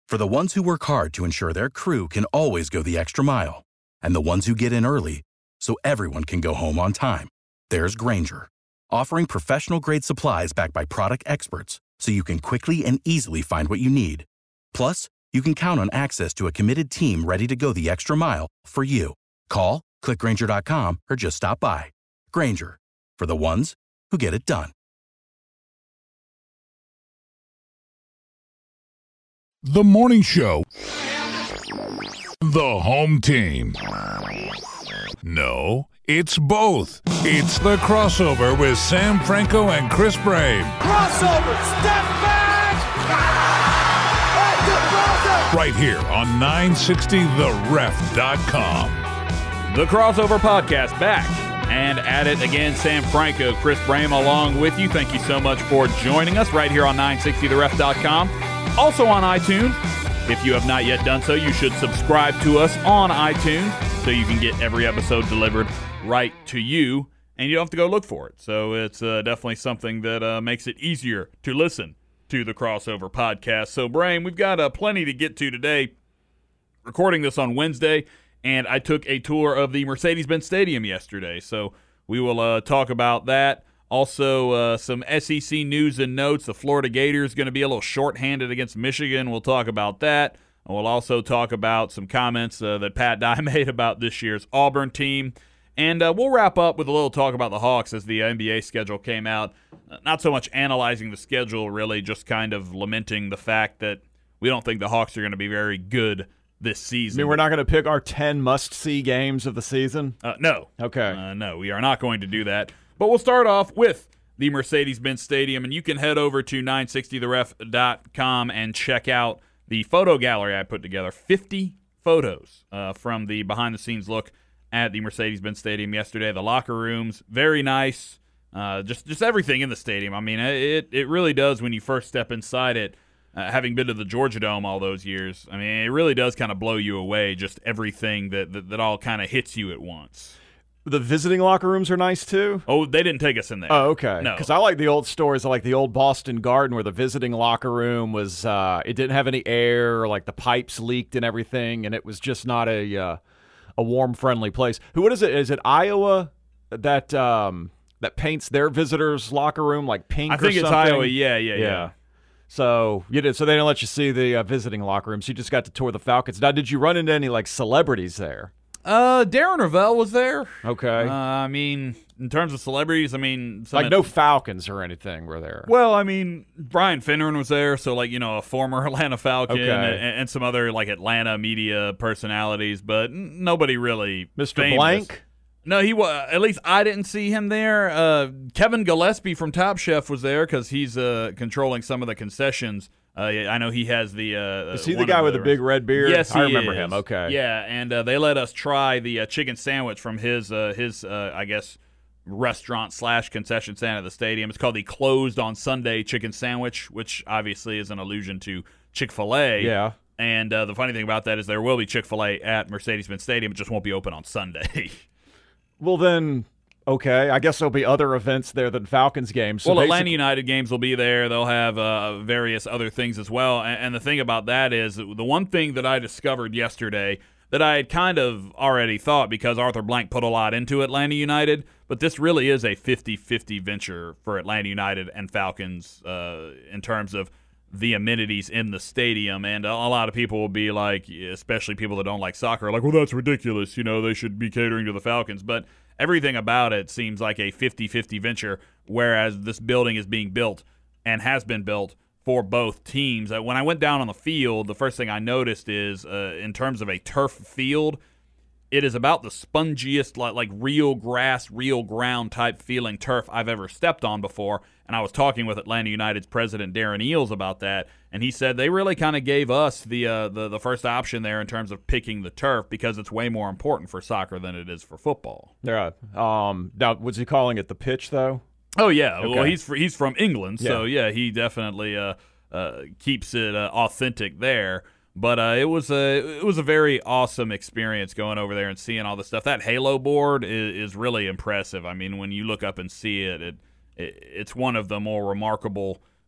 For the ones who work hard to ensure their crew can always go the extra mile, and the ones who get in early so everyone can go home on time, there's Grainger, offering professional-grade supplies backed by product experts so you can quickly and easily find what you need. Plus, you can count on access to a committed team ready to go the extra mile for you. Call, click Grainger.com, or just stop by. Grainger, for the ones who get it done. The Morning Show. The home team. No, it's both. It's The Crossover with Sam Franco and Chris Brame. Crossover, step back! Right here on 960theref.com. The Crossover Podcast back and at it again. Sam Franco, Chris Brame along with you. Thank you so much for joining us right here on 960theref.com. Also on iTunes. If you have not yet done so, you should subscribe to us on iTunes so you can get every episode delivered right to you, and you don't have to go look for it. So it's definitely something that makes it easier to listen to the Crossover Podcast. So, Brame, we've got plenty to get to today. Recording this on Wednesday, and I took a tour of the Mercedes-Benz Stadium yesterday, so we will talk about that. Also, some SEC news and notes. The Florida Gators going to be a little shorthanded against Michigan. We'll talk about that. And we'll also talk about some comments that Pat Dye made about this year's Auburn team. And we'll wrap up with a little talk about the Hawks as the NBA schedule came out. Not so much analyzing the schedule, really, just kind of lamenting the fact that we don't think the Hawks are going to be very good this season. I mean, we're not going to pick our 10 must-see games of the season? No. Okay. No, we are not going to do that. But we'll start off with the Mercedes-Benz Stadium, and you can head over to 960theref.com and check out the photo gallery I put together. 50 photos from the behind-the-scenes look at the Mercedes-Benz Stadium yesterday. The locker rooms, very nice. Just everything in the stadium. I mean, it really does when you first step inside it. Having been to the Georgia Dome all those years, I mean, it really does kind of blow you away, just everything that all kind of hits you at once. The visiting locker rooms are nice, too? Oh, they didn't take us in there. Oh, okay. No. Because I like the old stories. I like the old Boston Garden where the visiting locker room was, it didn't have any air, or like the pipes leaked and everything, and it was just not a warm, friendly place. What is it? Is it Iowa that paints their visitors' locker room like pink or something? I think it's Iowa, yeah. So they didn't let you see the visiting locker rooms. You just got to tour the Falcons. Now, did you run into any like celebrities there? Darren Ravel was there. Okay. I mean, in terms of celebrities, I mean, like no Falcons or anything were there. Well, I mean, Brian Finneran was there, so like, you know, a former Atlanta Falcon, okay. and some other like Atlanta media personalities, but nobody really. Mr. famous. Blank. No, he was. At least I didn't see him there. Kevin Gillespie from Top Chef was there because he's controlling some of the concessions. I know he has the. Is he the guy with the big red beard? Yes, I remember is. him. Okay. Yeah, and they let us try the chicken sandwich from his I guess restaurant / concession stand at the stadium. It's called the Closed on Sunday chicken sandwich, which obviously is an allusion to Chick-fil-A. Yeah. And the funny thing about that is there will be Chick-fil-A at Mercedes-Benz Stadium. It just won't be open on Sunday. Well, then, okay. I guess there'll be other events there than Falcons games. So well, Atlanta United games will be there. They'll have various other things as well. And the thing about that is the one thing that I discovered yesterday that I had kind of already thought because Arthur Blank put a lot into Atlanta United, but this really is a 50-50 venture for Atlanta United and Falcons in terms of the amenities in the stadium. And a lot of people will be like, especially people that don't like soccer, like, well, that's ridiculous. You know, they should be catering to the Falcons. But everything about it seems like a 50-50 venture, whereas this building is being built and has been built for both teams. When I went down on the field, the first thing I noticed is in terms of a turf field, it is about the spongiest, like real grass, real ground type feeling turf I've ever stepped on before. And I was talking with Atlanta United's president, Darren Eales, about that, and he said they really kind of gave us the first option there in terms of picking the turf because it's way more important for soccer than it is for football. Yeah. Now, was he calling it the pitch, thoe? Oh, yeah. Okay. Well, he's from England, so, Yeah. he definitely keeps it authentic there. But it was a very awesome experience going over there and seeing all the stuff. That Halo board is really impressive. I mean, when you look up and see it, it's one of the more remarkable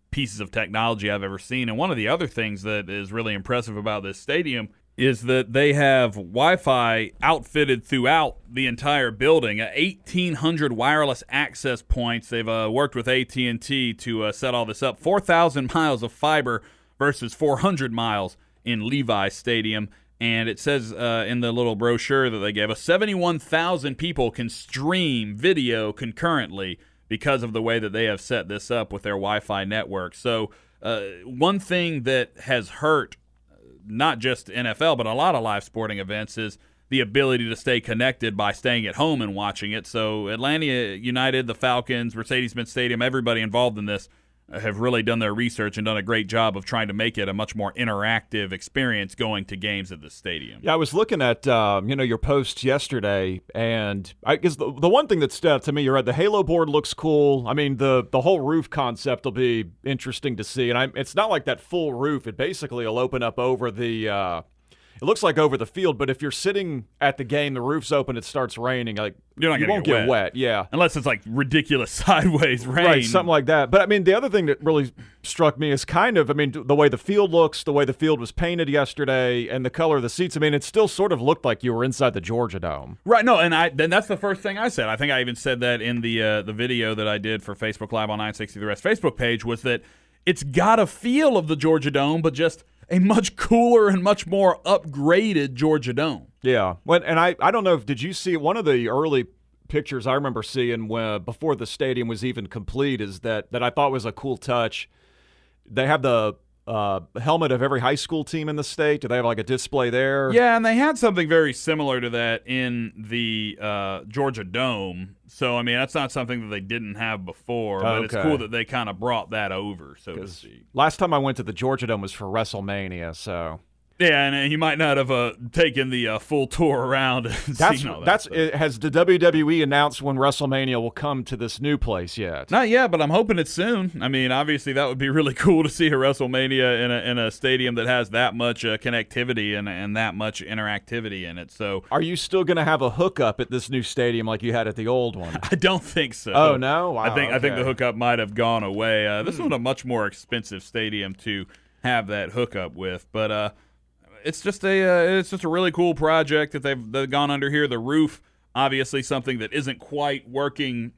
pieces of technology I've ever seen. And one of the other things that is really impressive about this stadium is that they have Wi-Fi outfitted throughout the entire building. 1,800 wireless access points. They've worked with AT&T to set all this up. 4,000 miles of fiber versus 400 miles in Levi Stadium. And it says in the little brochure that they gave us, 71,000 people can stream video concurrently because of the way that they have set this up with their Wi-Fi network. So one thing that has hurt not just NFL, but a lot of live sporting events is the ability to stay connected by staying at home and watching it. So Atlanta United, the Falcons, Mercedes-Benz Stadium, everybody involved in this have really done their research and done a great job of trying to make it a much more interactive experience going to games at the stadium. Yeah, I was looking at your post yesterday, and I guess the one thing that stood out to me, you're right, the Halo board looks cool. I mean, the whole roof concept will be interesting to see, and it's not like that full roof. It basically will open up over the it looks like over the field, but if you're sitting at the game, the roof's open, it starts raining, like you won't get wet. Yeah. Unless it's like ridiculous sideways rain. Right, something like that. But I mean, the other thing that really struck me is the way the field looks, the way the field was painted yesterday, and the color of the seats. I mean, it still sort of looked like you were inside the Georgia Dome. Right, no, and then that's the first thing I said. I think I even said that in the video that I did for Facebook Live on 960 The Rest Facebook page, was that it's got a feel of the Georgia Dome, but just a much cooler and much more upgraded Georgia Dome. Yeah. Well, and I don't know, did you see one of the early pictures I remember seeing before the stadium was even complete is that I thought was a cool touch. They have the helmet of every high school team in the state. Do they have like a display there? Yeah, and they had something very similar to that in the Georgia Dome. So, I mean, that's not something that they didn't have before, but It's cool that they kind of brought that over, so to speak. Last time I went to the Georgia Dome was for WrestleMania, so... Yeah, and you might not have taken the full tour around and seen all that. Has the WWE announced when WrestleMania will come to this new place yet? Not yet, but I'm hoping it's soon. I mean, obviously that would be really cool to see a WrestleMania in a stadium that has that much connectivity and that much interactivity in it. So, are you still going to have a hookup at this new stadium like you had at the old one? I don't think so. Oh no, wow, I think the hookup might have gone away. This was a much more expensive stadium to have that hookup with, but. It's just a really cool project that they've gone under here. The roof, obviously, something that isn't quite working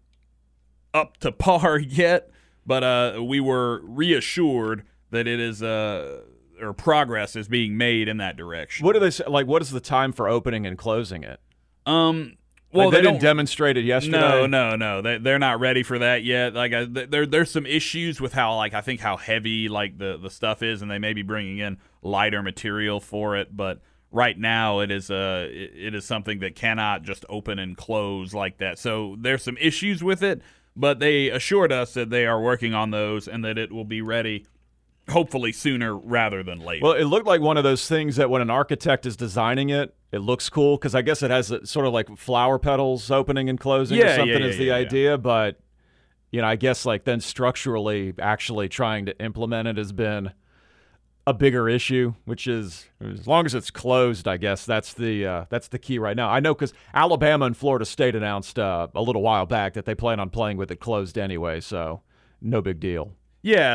up to par yet, but we were reassured that it is or progress is being made in that direction. What do they say? Like, what is the time for opening and closing it? Well, they didn't demonstrate it yesterday. No. They're not ready for that yet. Like, there's some issues with how, like, I think how heavy like the stuff is, and they may be bringing in lighter material for it. But right now, it is something that cannot just open and close like that. So there's some issues with it, but they assured us that they are working on those and that it will be ready. Hopefully sooner rather than later. Well, it looked like one of those things that when an architect is designing it, it looks cool because I guess it has sort of like flower petals opening and closing or something is the idea. But, I guess like then structurally actually trying to implement it has been a bigger issue, which is as long as it's closed, I guess that's the key right now. I know because Alabama and Florida State announced a little while back that they plan on playing with it closed anyway, so no big deal. Yeah,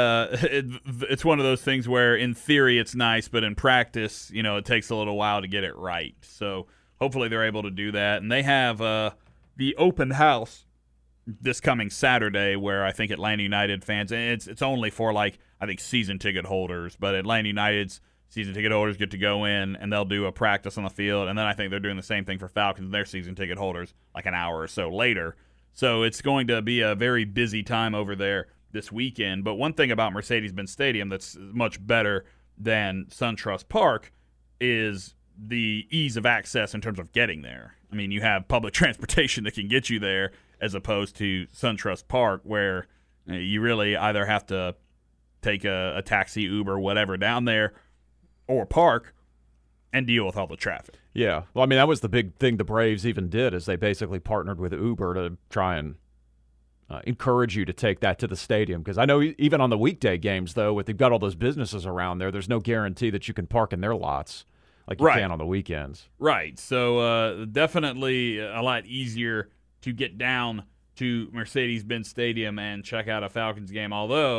it's one of those things where in theory it's nice, but in practice, it takes a little while to get it right. So hopefully they're able to do that. And they have the open house this coming Saturday where I think Atlanta United fans, and it's only for I think season ticket holders, but Atlanta United's season ticket holders get to go in and they'll do a practice on the field. And then I think they're doing the same thing for Falcons and their season ticket holders like an hour or so later. So it's going to be a very busy time over there this weekend. But one thing about Mercedes-Benz Stadium that's much better than SunTrust Park is the ease of access in terms of getting there. I mean, you have public transportation that can get you there as opposed to SunTrust Park where you really either have to take a taxi, Uber, whatever down there or park and deal with all the traffic. Yeah. Well, I mean, that was the big thing the Braves even did is they basically partnered with Uber to try and encourage you to take that to the stadium because I know even on the weekday games, though, if they've got all those businesses around there's no guarantee that you can park in their lots like you can on the weekends. Right. So definitely a lot easier to get down to Mercedes-Benz Stadium and check out a Falcons game, although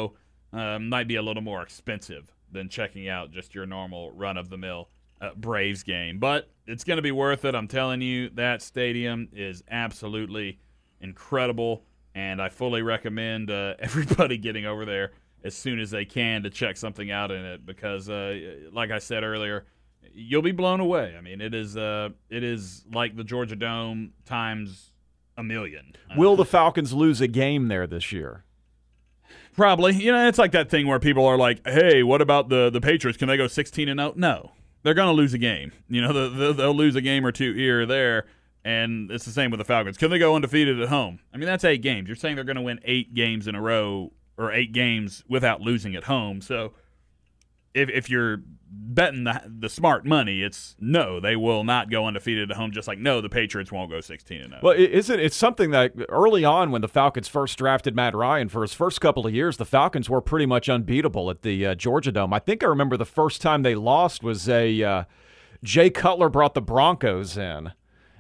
might be a little more expensive than checking out just your normal run-of-the-mill Braves game. But it's going to be worth it. I'm telling you, that stadium is absolutely incredible, and I fully recommend everybody getting over there as soon as they can to check something out in it because, like I said earlier, you'll be blown away. I mean, it is like the Georgia Dome times a million. Will the Falcons lose a game there this year? Probably. It's like that thing where people are like, hey, what about the Patriots? Can they go 16-0? No. They're going to lose a game. They'll lose a game or two here or there, and it's the same with the Falcons. Can they go undefeated at home? I mean, that's 8 games. You're saying they're going to win 8 games in a row or 8 games without losing at home. So if you're betting the smart money, it's no, they will not go undefeated at home, just like no, the Patriots won't go 16-0. Well, it's something that early on when the Falcons first drafted Matt Ryan, for his first couple of years, the Falcons were pretty much unbeatable at the Georgia Dome. I think I remember the first time they lost was Jay Cutler brought the Broncos in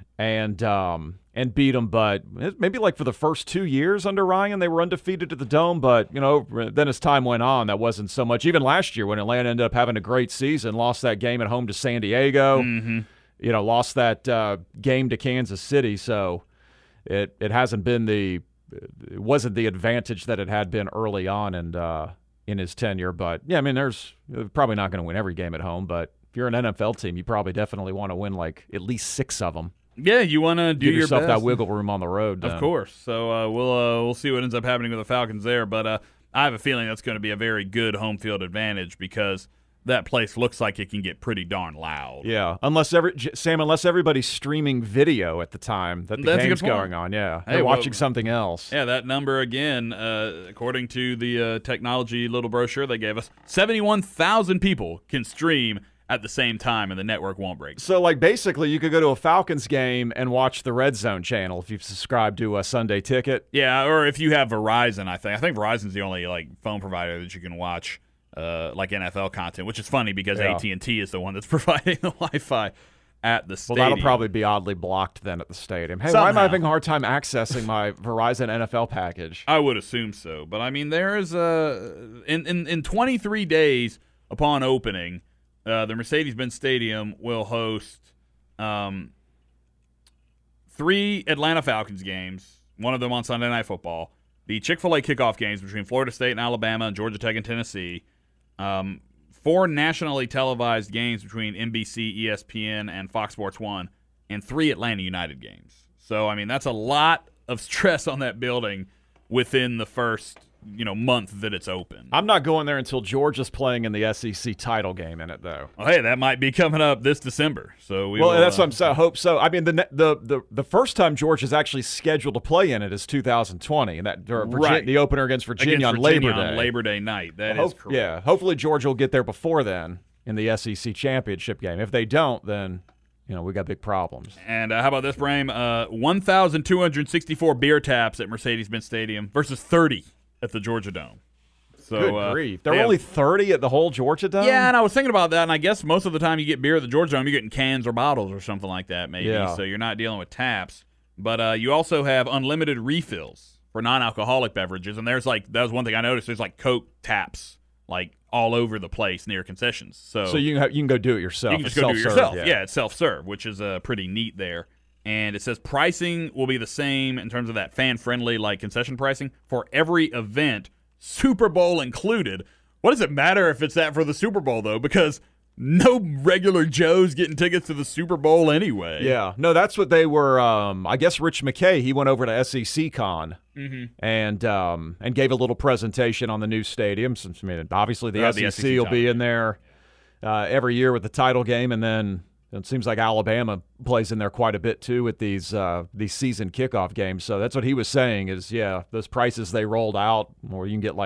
and beat them, but maybe like for the first 2 years under Ryan, they were undefeated at the Dome, but, then as time went on, that wasn't so much. Even last year when Atlanta ended up having a great season, lost that game at home to San Diego, lost that game to Kansas City, so it hasn't been it wasn't the advantage that it had been early on in his tenure, but, yeah, I mean, they're probably not going to win every game at home, but if you're an NFL team, you probably definitely want to win like at least 6 of them. Yeah, you want to do Give your yourself best. that wiggle room on the road. Of course. So we'll see what ends up happening with the Falcons there. But I have a feeling that's going to be a very good home field advantage because that place looks like it can get pretty darn loud. Yeah, unless everybody's streaming video at the time that the game's going on. Yeah, they're watching something else. Yeah, that number again, according to the technology little brochure they gave us, 71,000 people can stream at the same time, and the network won't break. So, basically, you could go to a Falcons game and watch the Red Zone channel if you've subscribed to a Sunday Ticket. Yeah, or if you have Verizon, I think Verizon's the only phone provider that you can watch NFL content, which is funny because AT&T is the one that's providing the Wi-Fi at the stadium. Well, that'll probably be oddly blocked then at the stadium. Hey, Somehow. why am I having a hard time accessing my Verizon NFL package? I would assume so, but I mean, there is in 23 days upon opening. The Mercedes-Benz Stadium will host 3 Atlanta Falcons games, one of them on Sunday Night Football, the Chick-fil-A kickoff games between Florida State and Alabama and Georgia Tech and Tennessee, 4 nationally televised games between NBC, ESPN, and Fox Sports 1, and 3 Atlanta United games. So, I mean, that's a lot of stress on that building within the first month that it's open. I'm not going there until Georgia's playing in the SEC title game in it, though. Well, hey, that might be coming up this December. So that's what I'm saying. I hope so. I mean, the first time Georgia's actually scheduled to play in it is 2020, and the opener against Virginia on Labor Day. On Labor Day night. That is correct. Yeah, hopefully Georgia will get there before then in the SEC championship game. If they don't, then we got big problems. And how about this, Bram? 1,264 beer taps at Mercedes-Benz Stadium versus 30 at the Georgia Dome. So, good grief. There were only 30 at the whole Georgia Dome? Yeah, and I was thinking about that, and I guess most of the time you get beer at the Georgia Dome, you're getting cans or bottles or something like that maybe, so you're not dealing with taps. But you also have unlimited refills for non-alcoholic beverages, and that was one thing I noticed. There's Coke taps all over the place near concessions. So you can go do it yourself. You can just go do it yourself. Yeah, it's self-serve, which is pretty neat there. And it says pricing will be the same in terms of that fan-friendly concession pricing for every event, Super Bowl included. What does it matter if it's that for the Super Bowl, though? Because no regular Joe's getting tickets to the Super Bowl anyway. Yeah. No, that's what they were. I guess Rich McKay, he went over to SEC Con and gave a little presentation on the new stadium. Since, obviously the SEC will be in there every year with the title game, and then it seems like Alabama plays in there quite a bit too with these season kickoff games. So that's what he was saying is, those prices they rolled out, where you can get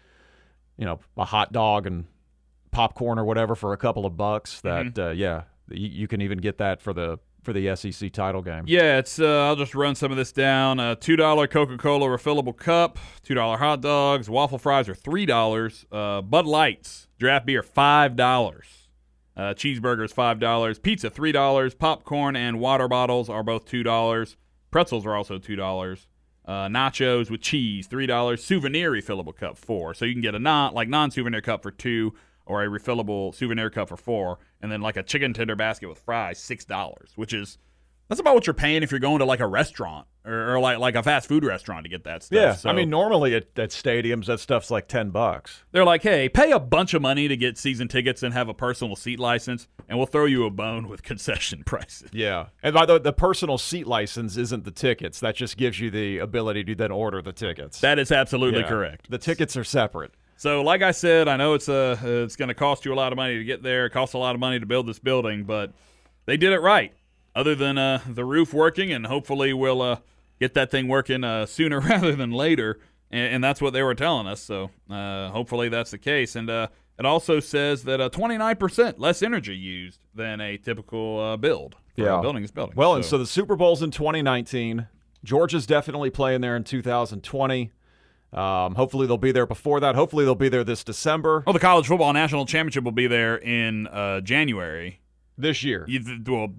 a hot dog and popcorn or whatever for a couple of bucks. That you can even get that for the SEC title game. Yeah, it's I'll just run some of this down. $2 Coca-Cola refillable cup, $2 hot dogs, waffle fries are $3. Bud Lights draft beer $5. Cheeseburgers $5, pizza $3, popcorn and water bottles are both $2. Pretzels are also $2. nachos with cheese, $3. Souvenir refillable cup, $4. So you can get a non-souvenir cup for $2, or a refillable souvenir cup for $4, and then like a chicken tender basket with fries, $6, which is that's about what you're paying if you're going to like a restaurant or like a fast food restaurant to get that stuff. Yeah, so, I mean, normally at stadiums, that stuff's like $10. They're like, hey, pay a bunch of money to get season tickets and have a personal seat license, and we'll throw you a bone with concession prices. Yeah, and by the personal seat license isn't the tickets. That just gives you the ability to then order the tickets. That is absolutely correct. The tickets are separate. So, like I said, I know it's going to cost you a lot of money to get there. It costs a lot of money to build this building, but they did it right. Other than the roof working, and hopefully we'll get that thing working sooner rather than later, and that's what they were telling us. So hopefully that's the case. And it also says that 29% less energy used than a typical build for a building is building. Well, and so the Super Bowl's in 2019. Georgia's definitely playing there in 2020. Hopefully they'll be there before that. Hopefully they'll be there this December. Oh, the College Football National Championship will be there in January. This year. Well,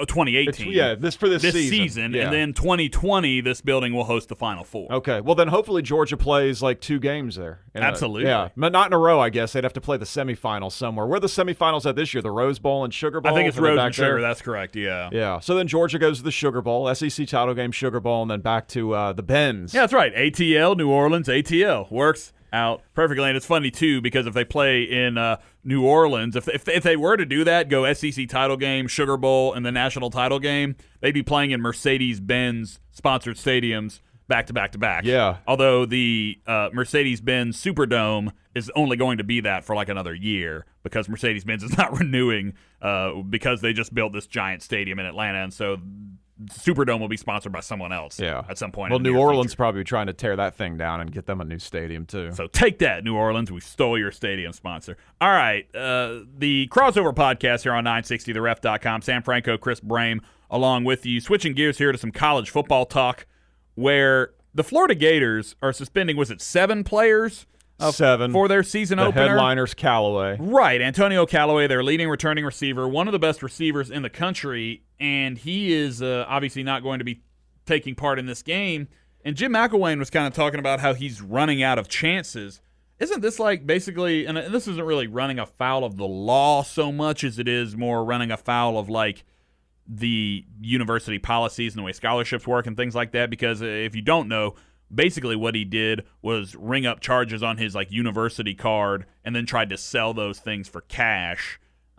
2018. This season. Yeah. And then 2020, this building will host the Final Four. Okay. Well, then hopefully Georgia plays like 2 games there. Absolutely. Yeah. But not in a row, I guess. They'd have to play the semifinals somewhere. Where are the semifinals at this year? The Rose Bowl and Sugar Bowl? I think it's Rose and Sugar. That's correct, yeah. Yeah. So then Georgia goes to the Sugar Bowl, SEC title game, Sugar Bowl, and then back to the Benz. Yeah, that's right. ATL, New Orleans, ATL. Works out perfectly. And it's funny, too, because if they play in New Orleans, if they were to do that, go SEC title game, Sugar Bowl, and the national title game, they'd be playing in Mercedes-Benz sponsored stadiums back to back to back. Yeah. Although the Mercedes-Benz Superdome is only going to be that for like another year because Mercedes-Benz is not renewing because they just built this giant stadium in Atlanta, and so Superdome will be sponsored by someone else at some point. Well, New Orleans probably trying to tear that thing down and get them a new stadium, too. So take that, New Orleans. We stole your stadium sponsor. All right. The Crossover Podcast here on 960theref.com. Sam Franco, Chris Brame, along with you. Switching gears here to some college football talk where the Florida Gators are suspending, was it 7 players? 7 for their season opener. The headliner's Callaway. Right, Antonio Callaway, their leading returning receiver, one of the best receivers in the country, and he is obviously not going to be taking part in this game. And Jim McElwain was kind of talking about how he's running out of chances. Isn't this like basically, and this isn't really running afoul of the law so much as it is more running afoul of like the university policies and the way scholarships work and things like that? Because if you don't know, basically what he did was ring up charges on his like university card and then tried to sell those things for cash.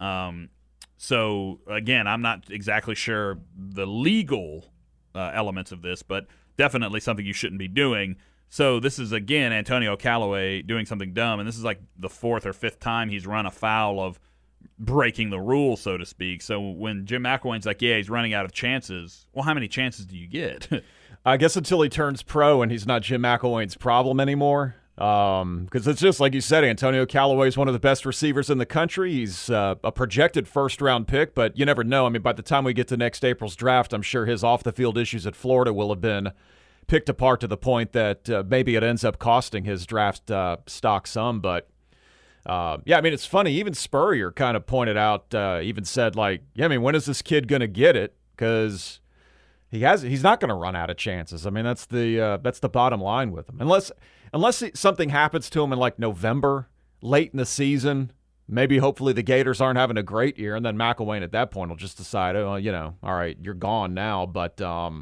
So again, I'm not exactly sure the legal elements of this, but definitely something you shouldn't be doing. So this is, again, Antonio Callaway doing something dumb, and this is like the 4th or 5th time he's run afoul of breaking the rules, so to speak. So when Jim McElwain's like, yeah, he's running out of chances, well, how many chances do you get? I guess until he turns pro and he's not Jim McElwain's problem anymore. Because it's just like you said, Antonio Callaway is one of the best receivers in the country. He's a projected first-round pick, but you never know. I mean, by the time we get to next April's draft, I'm sure his off-the-field issues at Florida will have been picked apart to the point that maybe it ends up costing his draft stock some. But, yeah, I mean, it's funny. Even Spurrier kind of pointed out, even said, like, yeah, I mean, when is this kid going to get it? Because he's not going to run out of chances. I mean, that's the bottom line with him. Unless something happens to him in, like, November, late in the season, maybe hopefully the Gators aren't having a great year, and then McElwain at that point will just decide, oh, you know, all right, you're gone now. But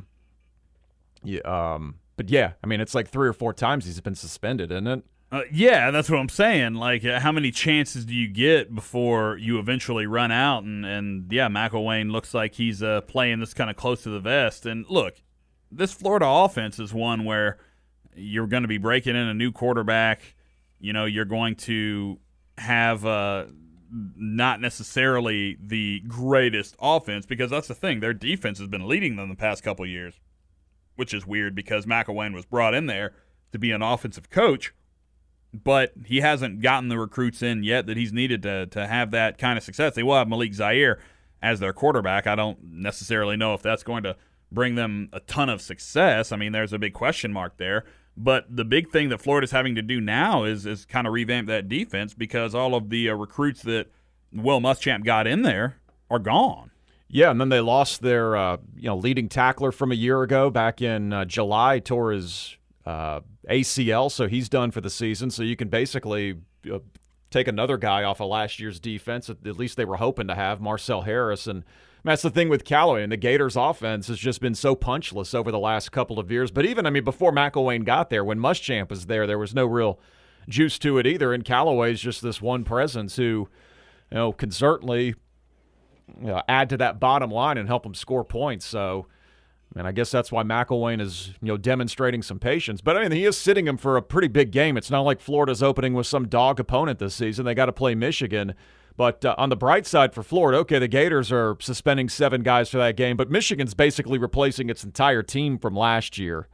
yeah, I mean, it's like 3 or 4 times he's been suspended, isn't it? Yeah, that's what I'm saying. Like, how many chances do you get before you eventually run out? And yeah, McElwain looks like he's playing this kind of close to the vest. And look, this Florida offense is one where you're going to be breaking in a new quarterback. You know, you're going to have not necessarily the greatest offense, because that's the thing. Their defense has been leading them the past couple of years, which is weird because McElwain was brought in there to be an offensive coach, but he hasn't gotten the recruits in yet that he's needed to have that kind of success. They will have Malik Zaire as their quarterback. I don't necessarily know if that's going to bring them a ton of success. I mean, there's a big question mark there. But the big thing that Florida's having to do now is kind of revamp that defense, because all of the recruits that Will Muschamp got in there are gone. Yeah, and then they lost their leading tackler from a year ago back in July, tore his ACL, so he's done for the season. So you can basically take another guy off of last year's defense, at least they were hoping to have, Marcel Harris. And that's the thing with Callaway, and the Gators' offense has just been so punchless over the last couple of years. But even, before McElwain got there, when Muschamp was there was no real juice to it either. And Callaway's just this one presence who, can certainly add to that bottom line and help them score points. So, I guess that's why McElwain is, demonstrating some patience. But, he is sitting him for a pretty big game. It's not like Florida's opening with some dog opponent this season. They got to play Michigan. But on the bright side for Florida, okay, the Gators are suspending 7 guys for that game, but Michigan's basically replacing its entire team from last year.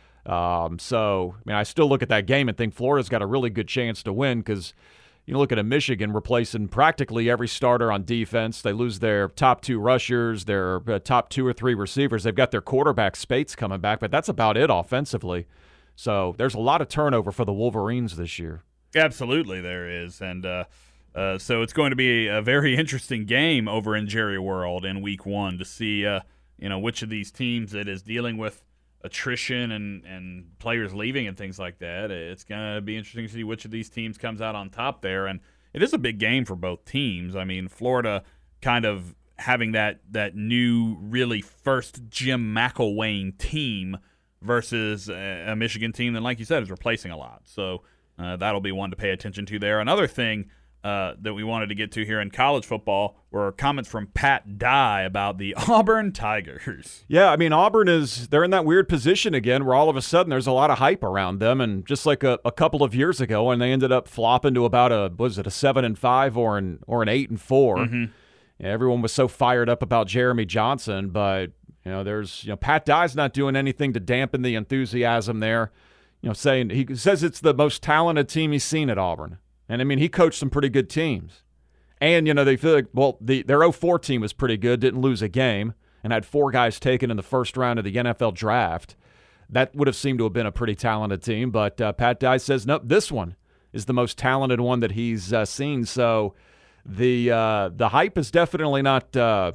So, I still look at that game and think Florida's got a really good chance to win because you look at a Michigan replacing practically every starter on defense. They lose their top 2 rushers, their top 2 or 3 receivers. They've got their quarterback Spates coming back, but that's about it offensively. So there's a lot of turnover for the Wolverines this year. Absolutely there is, and so it's going to be a very interesting game over in Jerry World in Week 1 to see which of these teams that is dealing with attrition and players leaving and things like that. It's going to be interesting to see which of these teams comes out on top there. And it is a big game for both teams. Florida kind of having that new, really first Jim McElwain team versus a Michigan team that, like you said, is replacing a lot. So that'll be one to pay attention to there. Another thing that we wanted to get to here in college football were comments from Pat Dye about the Auburn Tigers. Yeah, Auburn they're in that weird position again where all of a sudden there's a lot of hype around them, and just like a couple of years ago when they ended up flopping to about a 7-5 or an 8-4. Mm-hmm. Everyone was so fired up about Jeremy Johnson, but there's Pat Dye's not doing anything to dampen the enthusiasm there. Saying he says it's the most talented team he's seen at Auburn. And, he coached some pretty good teams. And, they feel like, their 04 team was pretty good, didn't lose a game, and had 4 guys taken in the first round of the NFL draft. That would have seemed to have been a pretty talented team. But Pat Dye says, nope, this one is the most talented one that he's seen. So the hype is definitely not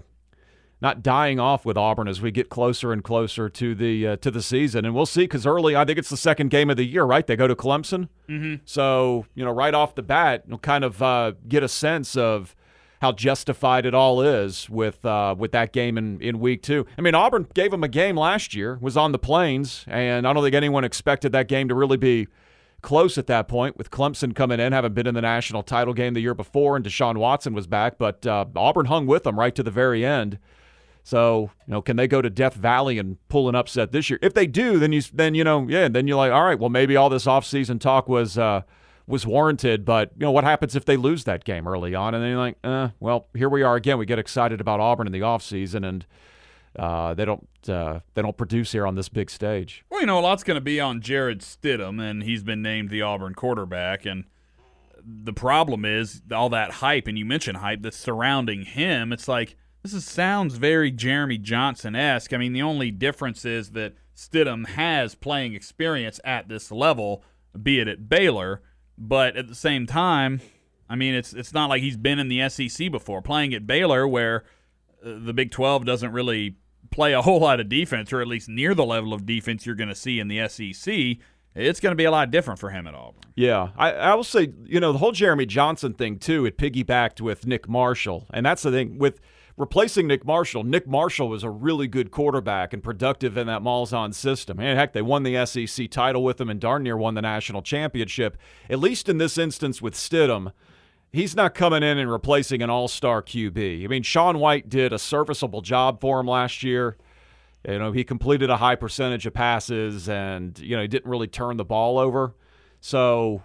dying off with Auburn as we get closer and closer to the season. And we'll see, because early, I think it's the second game of the year, right? They go to Clemson. Mm-hmm. So, right off the bat, you'll kind of get a sense of how justified it all is with that game in week 2. Auburn gave them a game last year, was on the Plains, and I don't think anyone expected that game to really be close at that point, with Clemson coming in, having been in the national title game the year before, and Deshaun Watson was back. But Auburn hung with them right to the very end. So, can they go to Death Valley and pull an upset this year? If they do, then you're like, all right, well, maybe all this offseason talk was warranted, but what happens if they lose that game early on? And then you're like, well, here we are again. We get excited about Auburn in the offseason, and they don't produce here on this big stage. Well, a lot's going to be on Jared Stidham, and he's been named the Auburn quarterback, and the problem is all that hype, and you mentioned hype that's surrounding him. It's like, sounds very Jeremy Johnson-esque. The only difference is that Stidham has playing experience at this level, be it at Baylor, but at the same time, it's not like he's been in the SEC before. Playing at Baylor, where the Big 12 doesn't really play a whole lot of defense, or at least near the level of defense you're going to see in the SEC, it's going to be a lot different for him at Auburn. Yeah, I will say, the whole Jeremy Johnson thing, too, it piggybacked with Nick Marshall, and that's the thing with replacing Nick Marshall. Nick Marshall was a really good quarterback and productive in that Malzahn system. And heck, they won the SEC title with him and darn near won the national championship. At least in this instance with Stidham, he's not coming in and replacing an all-star QB. Sean White did a serviceable job for him last year. He completed a high percentage of passes, and he didn't really turn the ball over. So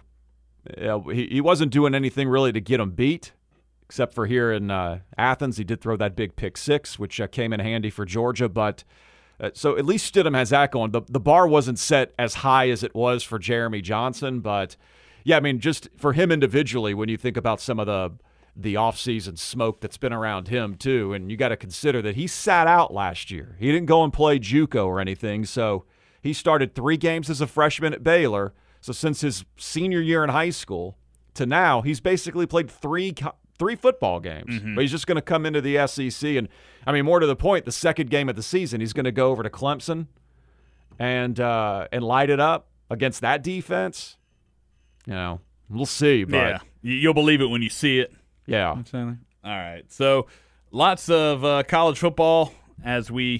he wasn't doing anything really to get him beat. Except for here in Athens, he did throw that big pick 6, which came in handy for Georgia. But so at least Stidham has that going. The bar wasn't set as high as it was for Jeremy Johnson. But, yeah, just for him individually, when you think about some of the offseason smoke that's been around him, too, and you got to consider that he sat out last year. He didn't go and play JUCO or anything. So he started 3 games as a freshman at Baylor. So since his senior year in high school to now, he's basically played three 3 football games. But he's just going to come into the SEC. And, I mean, more to the point, the second game of the season, he's going to go over to Clemson and light it up against that defense. You know, we'll see. But Yeah, you'll believe it when you see it. yeah. All right, so lots of college football as we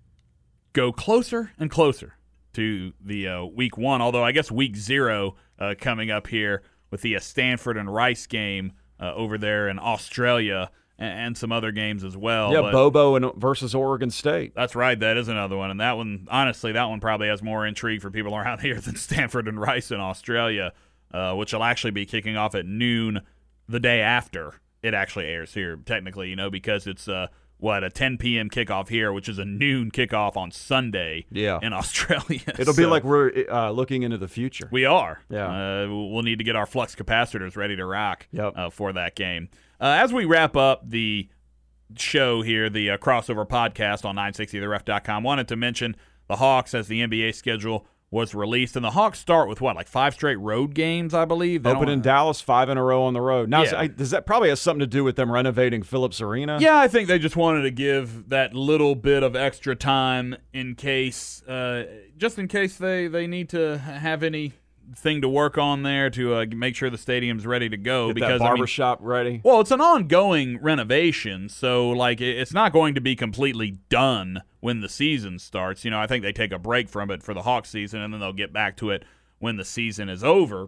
go closer and closer to the week 1, although I guess week 0 coming up here with the Stanford and Rice game over there in Australia and some other games as well. Yeah, But Bobo versus Oregon State. that's right, that is another one. And that one, honestly, that one probably has more intrigue for people around here than Stanford and Rice in Australia, which will actually be kicking off at noon the day after it actually airs here, technically, you know, because it's a 10 p.m. kickoff here, which is a noon kickoff on Sunday in Australia. It'll be like we're looking into the future. We are. Yeah. We'll need to get our flux capacitors ready to rock Yep. for that game. As we wrap up the show here, the crossover podcast on 960theref.com, wanted to mention the Hawks as the NBA schedule was released. And the Hawks start with, like 5 straight road games, I believe? Open in Dallas, 5 in a row on the road. Now, Yeah. does that probably have something to do with them renovating Phillips Arena? Yeah, I think they just wanted to give that little bit of extra time in case, just in case they need to have anything to work on there to make sure the stadium's ready to go. Get because that barbershop ready. Well, it's an ongoing renovation, so like it's not going to be completely done when the season starts. You know, I think they take a break from it for the Hawks season, and then they'll get back to it when the season is over.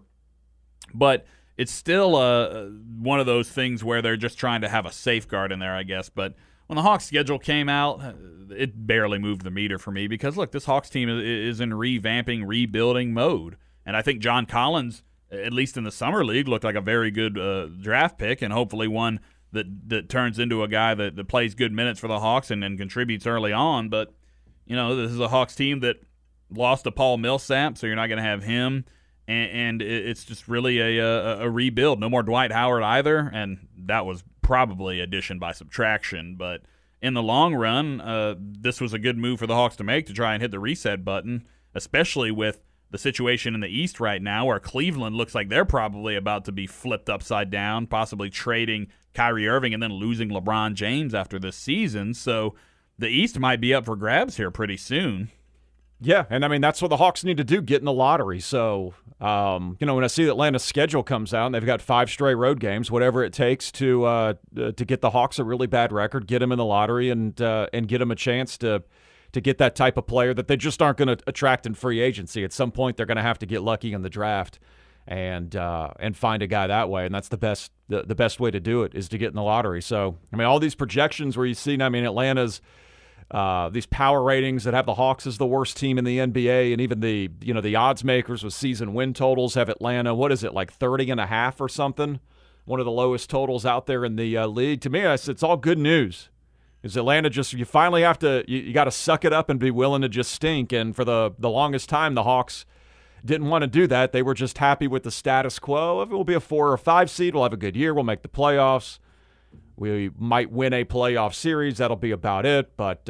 But it's still one of those things where they're just trying to have a safeguard in there, I guess. But when the Hawks schedule came out, it barely moved the meter for me because, look, this Hawks team is in revamping, rebuilding mode. And I think John Collins, at least in the Summer League, looked like a very good draft pick, and hopefully one that turns into a guy that plays good minutes for the Hawks and contributes early on. But, you know, this is a Hawks team that lost to Paul Millsap, so you're not going to have him. And it's just really a rebuild. No more Dwight Howard either, and that was probably addition by subtraction. But in the long run, this was a good move for the Hawks to make to try and hit the reset button, especially with the situation in the East right now where Cleveland looks like they're probably about to be flipped upside down, possibly trading Kyrie Irving and then losing LeBron James after this season. So the East might be up for grabs here pretty soon. Yeah, and I mean, that's what the Hawks need to do, get in the lottery. So, you know, when I see Atlanta's schedule comes out and they've got 5 straight road games, whatever it takes to get the Hawks a really bad record, get them in the lottery and get them a chance to get that type of player that they just aren't going to attract in free agency. At some point, they're going to have to get lucky in the draft and find a guy that way, and that's the best way to do it is to get in the lottery. So, I mean, all these projections where you see, I mean, Atlanta's these power ratings that have the Hawks as the worst team in the NBA, and even the odds makers with season win totals have Atlanta, what is it, like 30.5 or something? One of the lowest totals out there in the league. To me, it's all good news. Is Atlanta just, you finally have to, you got to suck it up and be willing to just stink. And for the longest time, the Hawks didn't want to do that. They were just happy with the status quo. If it will be a 4 or 5 seed, we'll have a good year. We'll make the playoffs. We might win a playoff series. That'll be about it. But,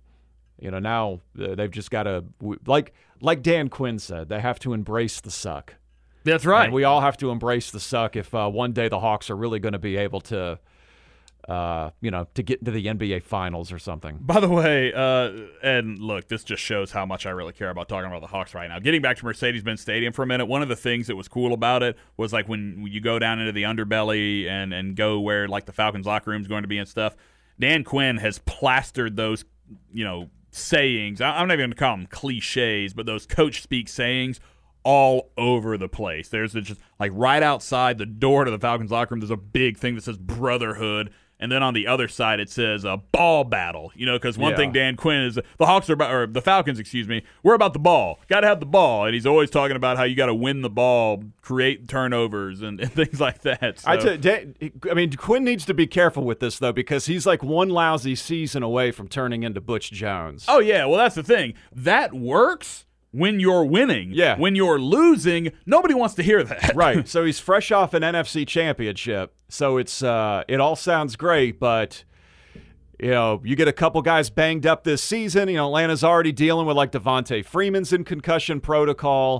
now they've just got to, like Dan Quinn said, they have to embrace the suck. That's right. And we all have to embrace the suck if one day the Hawks are really going to be able to, to get into the NBA Finals or something. By the way, and look, this just shows how much I really care about talking about the Hawks right now. Getting back to Mercedes-Benz Stadium for a minute, one of the things that was cool about it was like when you go down into the underbelly and go where like the Falcons locker room is going to be and stuff, Dan Quinn has plastered those, sayings. I'm not even going to call them cliches, but those coach speak sayings all over the place. There's just like right outside the door to the Falcons locker room, there's a big thing that says brotherhood. And then on the other side, it says a ball battle, because one thing Dan Quinn is, the Hawks are about, or the Falcons, we're about the ball. Got to have the ball. And he's always talking about how you got to win the ball, create turnovers, and things like that. So. Quinn needs to be careful with this, though, because he's like one lousy season away from turning into Butch Jones. Oh, yeah. Well, that's the thing. That works when you're winning. Yeah. When you're losing, nobody wants to hear that. Right. So he's fresh off an NFC championship. So it's it all sounds great, but you get a couple guys banged up this season. Atlanta's already dealing with like Devontae Freeman's in concussion protocol.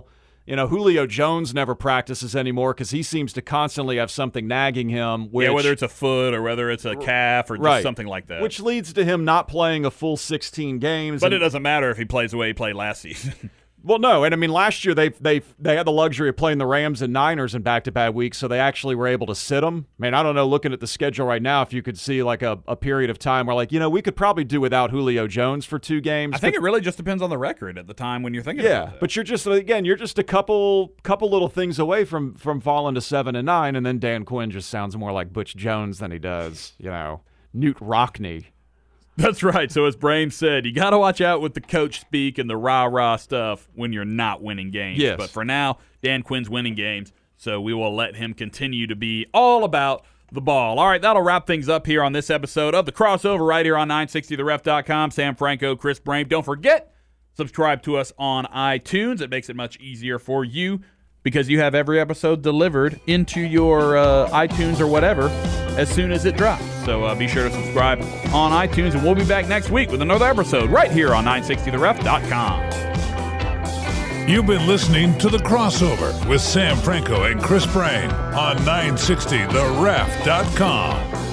Julio Jones never practices anymore because he seems to constantly have something nagging him. Whether it's a foot or whether it's a calf or just something like that. Which leads to him not playing a full 16 games. But it doesn't matter if he plays the way he played last season. Well, no, and I mean last year they had the luxury of playing the Rams and Niners in back-to-back weeks, so they actually were able to sit them. I mean, I don't know, looking at the schedule right now, if you could see like a period of time where we could probably do without Julio Jones for 2 games. I think it really just depends on the record at the time when you're thinking about it. Yeah, but you're just a couple little things away from falling to 7-9, and then Dan Quinn just sounds more like Butch Jones than he does, Newt Rockne. That's right. So as Brame said, you got to watch out with the coach speak and the rah-rah stuff when you're not winning games. Yes. But for now, Dan Quinn's winning games, so we will let him continue to be all about the ball. All right, that'll wrap things up here on this episode of The Crossover right here on 960theref.com. Sam Franco, Chris Brame. Don't forget, subscribe to us on iTunes. It makes it much easier for you because you have every episode delivered into your iTunes or whatever as soon as it drops. So be sure to subscribe on iTunes, and we'll be back next week with another episode right here on 960theref.com. You've been listening to The Crossover with Sam Franco and Chris Brame on 960theref.com.